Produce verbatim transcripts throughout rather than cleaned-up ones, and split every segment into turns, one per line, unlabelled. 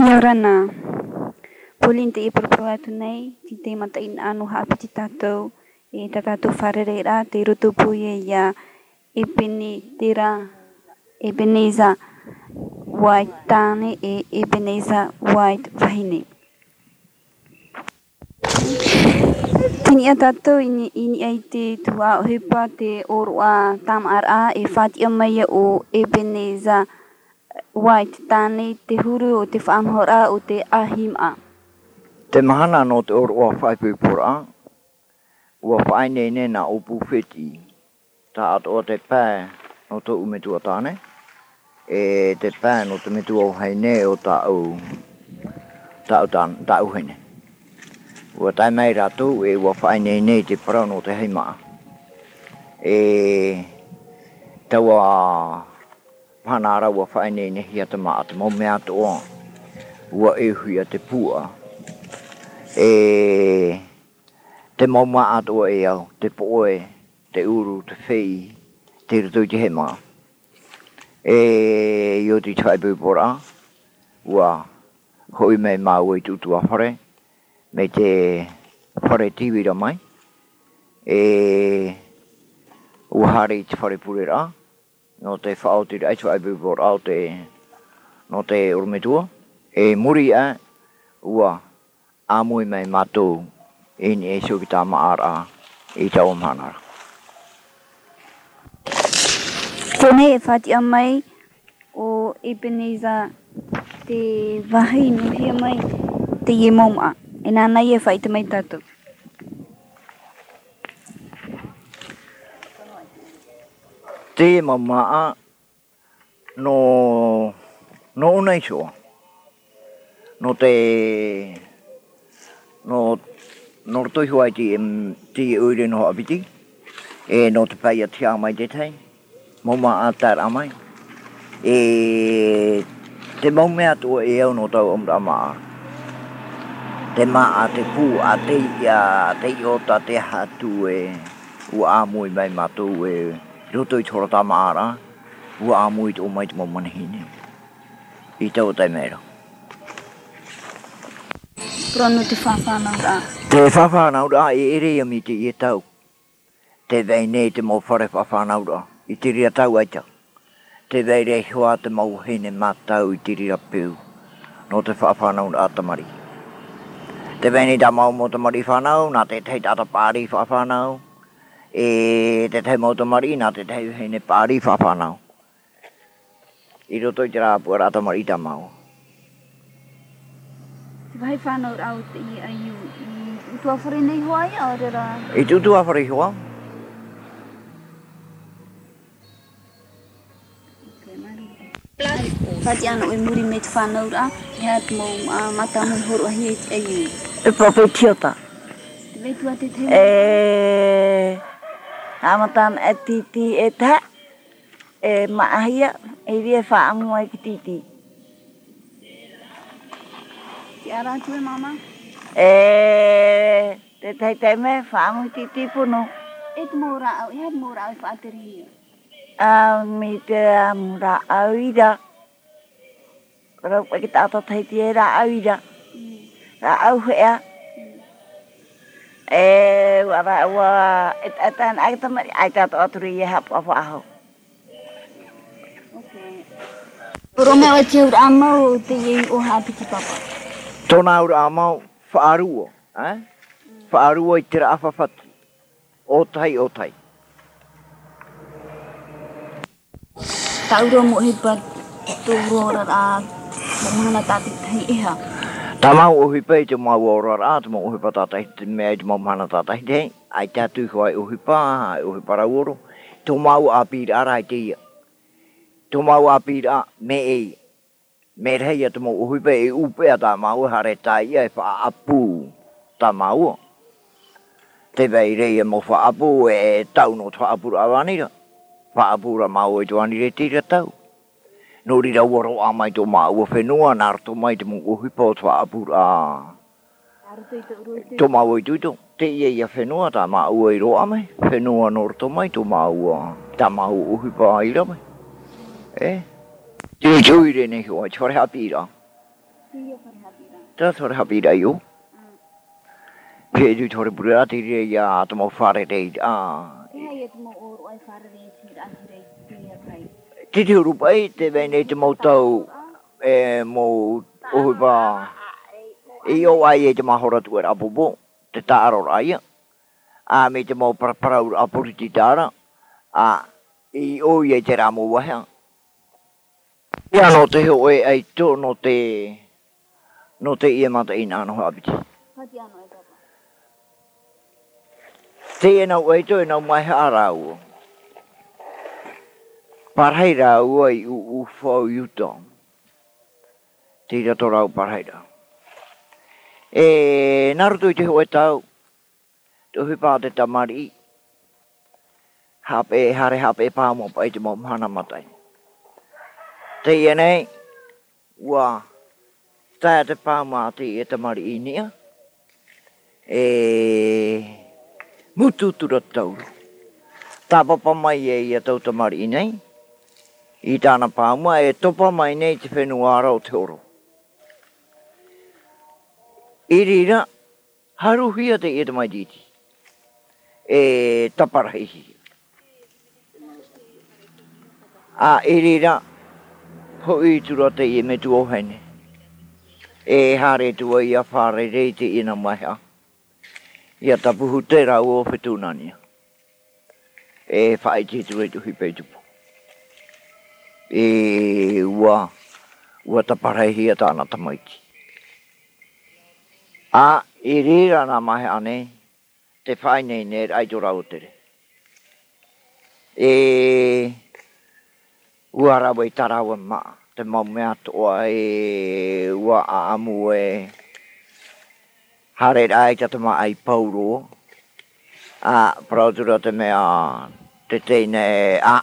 Yorana, Pulinti e proproatunei, ti te mata in anu hapi tato, e tatato farera, te rutupuye ya, e peni tira, e beneza white tane, e ebeneza white vahine. Tini tato ini ini aite tua hepa te orwa tam ara e fatia maya o ebeneza white tane te huru o te whaamhora o te ahim a.
Te mahana no te oro o whaipupura, ua whainene na upu whiti, ta ato o te pā no te umetua tāne, e te pā no te metua o heine o ta au, ta au ta au heine. Ua tai mai ratu e ua whainene te parau no te heima. E taua Panara ua whainene hia te maa te mau mea toa, ua e huia te pua. E te mau maa toa e au, te poe, te uru, te whei, te rutu te he maa. E io ti Taipupura, ua hoi mei mau e tutua hore, me te hore tiwira mai. E ua hari te hore purera, no te whaotiri ai Taipupura au te, no te urumetua. E muri a, ua amui mai mātou ini e suki tā maara i tau manara.
Tēnei e whatia mai o Ebenezer te wahi nuhia mai te ie moma. E nānai e whaita mai tātou.
Te mamaa no no unai soa. No te no no toi huai ti ti ure no abiti e no te pai atia mai te tai moma atar amai e te momea to e au no tau om ama te ma te pu a te ya te ota te hatu e u amui mai matu e roto i chora tamara u amui to mai te momane hine i tau tai mero.
Prono te whawhanau rā.
Te whawhanau rā e ere ami te i tau. Te vei nei te mau whare whawhanau rā. I te ria tau aita. Te vei rei hoa te mau hene mātau i te ria pēu. No te whawhanau rā tamari. Te vei nei ta mau mo tamari whanau, nā te tei tata pāri whawhanau. E te tei mau tamari, nā te tei hene pāri whawhanau. I roto i te rā pua rā tamari ta mau.
Vai whanau rau te i aiu. I tua whare nei hoa ia o rera?
I tu tua whare hoa.
Whati ana oi muri me te whanau rā. E hat mō mata mui horo ahi e te aiu.
E papai tiota.
Te vei tua te te?
E amatan e titi e ta. E maahia. E ria whaamu ai ki titi.
Te ara tue mama?
E te tei tei me whaamu titi puno.
E te mō rā au, e hat mō rā au whaateri hia.
A mi te amura au ira. Rau pa ki tātou tei te rā au ira. Rā au hea. E wara ua e tātāna ai tamari ai tātou aturi e hapu a whaaho.
Oro mea o te ura amau te iei o hapiti papa.
Tōna ura amau whaarua. Eh? Whaarua i te ra awhawhatu. O tai o tai.
Ta ura mo hipa tō rora rā mana tāti tai iha.
Tā mau o hipa i te mau o rara, te mau o hipa tātai te mea i te mau mana tātai te hei. Ai tātu hoa i o hipa, ai o hipa rauoro. Tō mau a pīra ara i te ia. Tō mau a pīra me ei. Me rei a te mau o hipa e upea tā mau hare tā ia e wha apu tā mau. Te vei rei e mo wha apu e tau no wha apu awanira. Wha apu ra mau e tuani re tira tau. No rira waro a mai tō mau o whenua nāra tō mai te mau o hipa o wha apu a. Tō mau i tuito. Te ia ia whenua tā mau e roa mai. Whenua nōra tō mai tō mau a. Tā mau o hipa a ira mai. Eh? Tui tui re ne hua, chore hapira. ta sore hapira yo pe ju thore pura ti re ya to mo fare de a ti ti ru pai te bene te mo tau e mo o ba e o ai e te mahora tu era bobo te taro ai a me te mo para para a polititara a e o ye te ra mo wa ha ya no te ho e ai to no te no te ia mata ina no habiti te na o to na mai harau parhaira o i u fo yuto te ra to rau parhaira e naruto te ho tau to hi pa te tamari hape hare hape pa mo pa te mo hana matai te ene wa ta te pa ma te e tamari inia e mutu tu tau ta papa mai e ia tau tamari nei i tana pa ma e topa mai nei te whenua o te oro irira haru hia te e te mai diti e taparahi a irira ho i tura te e me tu o hene e hare tua i a whare rei te ina maha ia tapuhu te rau o whetunania e whae te tu e tu hipe tupu e ua ua taparahi a tāna tamaiti a i rira na mahe ane te whae nei nei ai to rau tere e ua rawa i tarawa maa te mau mea toa e ua a amu e hare ai te tama ai pauro a prautura te mea te teine a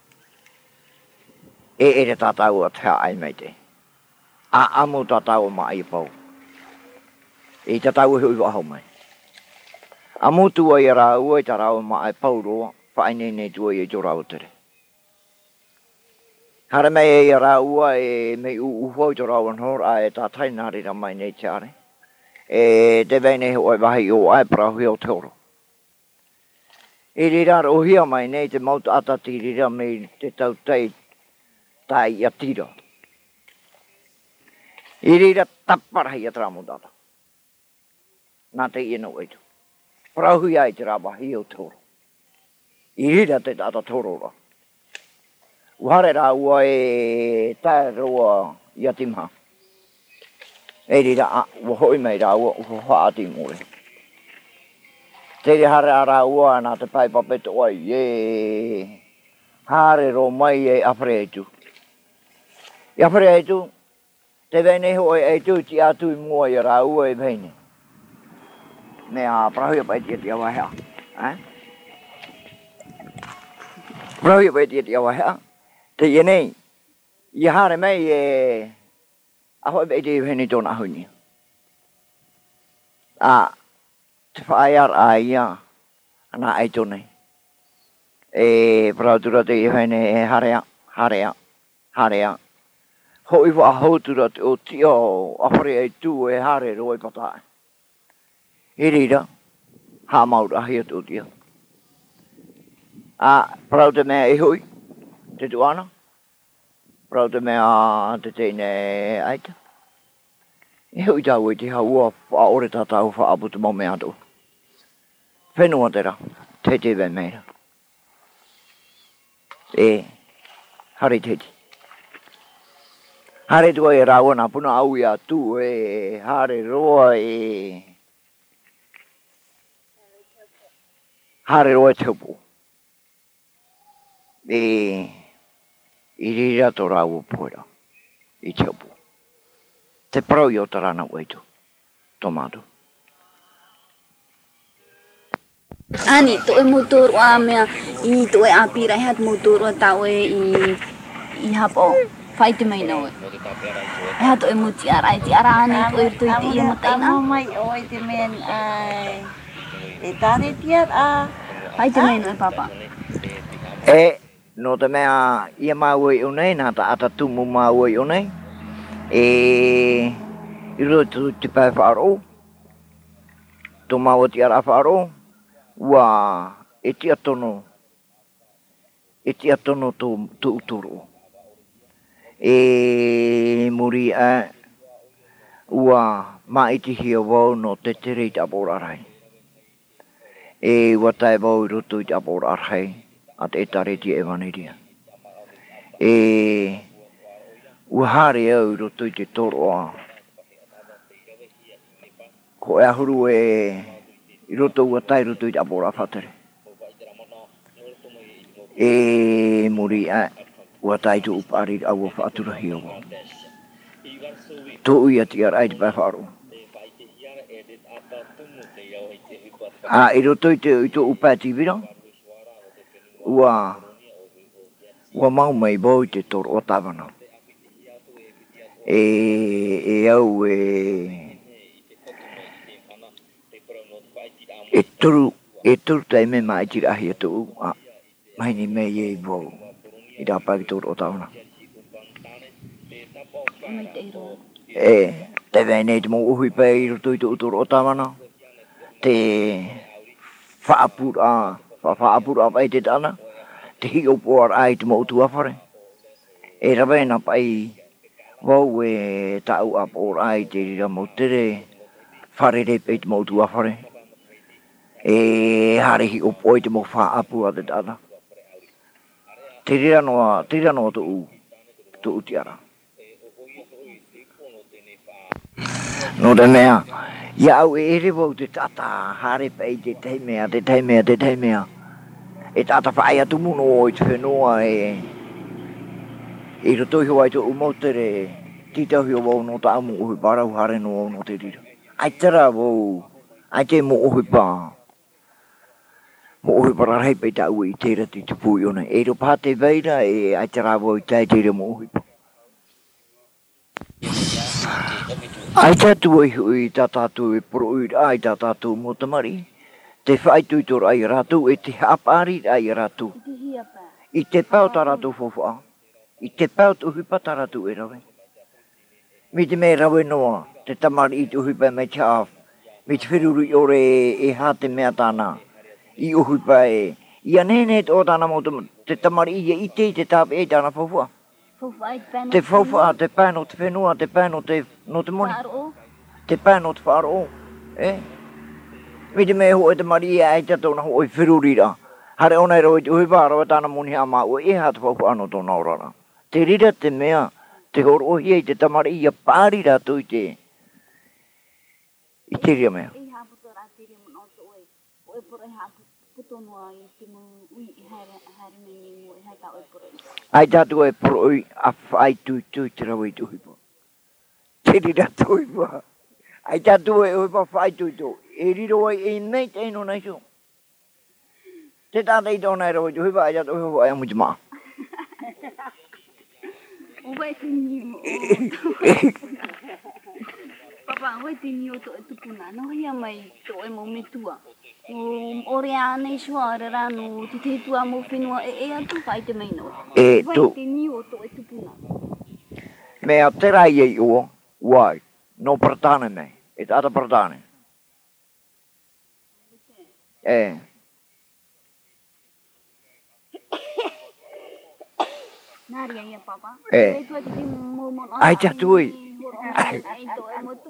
e e te tatau a te ai mei te a amu tatau ma ai pau e tatau hui waho mai amu tua i ra ua i tarau ma ai pauro whaine nei tua i to rau tere hara mei e ra ua e mei u ufo to rau an hor a e ta tai nari ra mai nei tiare e te vene o e wahi o ai prahui o te oro e rira o hia mai nei te mauta atati rira mei te tau tei tai i atira e rira taparahi a tramodata nā te ina o eitu prahui ai te ra wahi o te oro e rira te tata torora Uhare ra ua e tae roa i atimha. E rira a ua hoi mei ra ua uho haati mure. Te ri hare a ra ua nā te pai papeto ai e hare ro mai e apre etu. I apre etu, te vene hoi etu ti atu i mua i ra ua e vene. Mea prahui pai tia tia wahea. Eh? Prahui pai tia tia wahea. Te ienei, i hare mei e aho e vei veni tōna huni. A, te whaear a ia, ana ai tōnei. E prautura te i vene e harea, harea, harea. Hoi wa hautura te o tio, apare e tū e hare roi patae. I rira, ha maura hia tō tia. A, prauta mea e hui. Te tuana, prauta mea te teine aita. E hui tau e te haua wha ore tatau wha apu te mau mea tō. Whenua tera, te te ven meira. E, hare teti. Hare tua e raua na puna au ia tu e hare roa e... Hare roa te upu. E... I rira to rau poera, i te upu. Te prau i o tarana weitu, tomato.
Ani, to e motor a mea, i to e apira, hat motor o tau e i, i hapo, whai te mai nau e. E hato e muti ara, e ti ara ane, to e rito i te ia mataina.
Amo mai o i te men ai, e tane tiat a.
Whai te mai nau e papa.
E, no te mea ia maua i unei, nā ta ata tumu maua i unei. E Iro tu te pai whaaro. Tō maua ti ara whaaro. Ua e tia tono. E tia tono tō tu utoro. E muri a. Ua maiti hia wau no te tere i te aporarai. E ua tai wau i roto i te aporarai. A te etareti e waniria. E ua hare au i roto i te toroa. Ko e ahuru e i roto ua tai roto i te apora whatere. E muri a ua tai tu upari au a whaatura hia wau. Tō uia ti ar aiti pai whaaro. A i roto i te i tō upati vira. Ua ua mau mai bau i te toro o tawana. E, e au e e turu e turu tai me mai tira ahi atu a mai ni me ye bau i da pai toro o tawana. E te vene te mo uhui pai i roto i tō toro o tawana. Te whaapura Fa whaapura pai te tana. Te hi o poar ai te mo utua whare. E rawena pai wau e tau a poar ai te rira mo tere. Whare re pai te mo utua whare. E hare hi o poi te mo whaapura te tana. Te rira noa, te rira noa tu u. Tu utiara. No te mea. Ia au e ere wau te tata. Hare pai te teimea, te teimea, te teimea. E tata whae atu muno o i te whenua e i roto i hoa i te umotere tita hui o wau no ta amu uhi parau hare no o no te rira. Ai tera wau, ai te mo uhi pa. Mo uhi para rei pei ta ua i tera ti te pui ona. E ro pa te veira e ai tera wau i tai tera mo uhi pa. Ai tatu i hui tatatu i proi ai tatatu mo tamari. Te whaitu i tōra ai ratu, e te hapari ai ratu. I te pau ta ratu fofua. I te pau tu hupa ta ratu e rawe. Mi te mea rawe noa, te tamari i tu hupa me te haf. Mi te whiruru i ore e ha te mea tāna. I o hupa e. I anene o tāna mo te tamari i e ite i te tāpe e tāna fofua. Te fofua, te pēno te whenua, te pēno te no te moni. Te pēno te whaaro. Eh? Mi te mea ho e te maria e te tōna ho i whirurira. Hare ona e roi te uhi wāra tāna moni a mā ua e hata whauku ano tōna orara. Te rira te mea, te horo ohi e te tamari i a pāri rātu i te i te ria mea. Ai tātu e poroi a whai tui tui te rawa i te uhi po. Te rira tui wā. Ai tātu e uhi pa whai tui tui. E riro ai e nei te ino nei so. Te tāta i tōna e roi tu hiwa ai ato hiwa ai amu te maa.
Uwe te ni o. Papa, uwe te ni o to e tupuna. No hia mai to e mo metua. O ore a nei sua re rano te te tua mo whenua e e atu whai te meino.
E tu.
Uwe te ni o to e tupuna.
Mea te rai e ua, wai, no pratane nei. E tāta pratane. Eh.
Nari ai papa.
Eh. Ai ta tui.
Ai to e mo tu.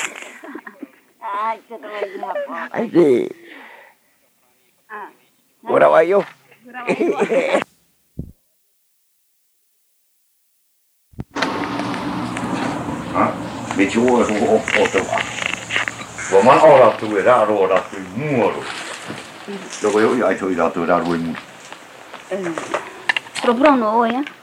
Ai te to e papa.
Ai te.
Ah.
Ora vai yo.
Ora vai yo.
Ah, me chuo so o o to. Wa man ora tu e ra ro ra tu muoro. Lo voy a ir a ir a tu ra ro mu.
Eh. Pro pro no, ya.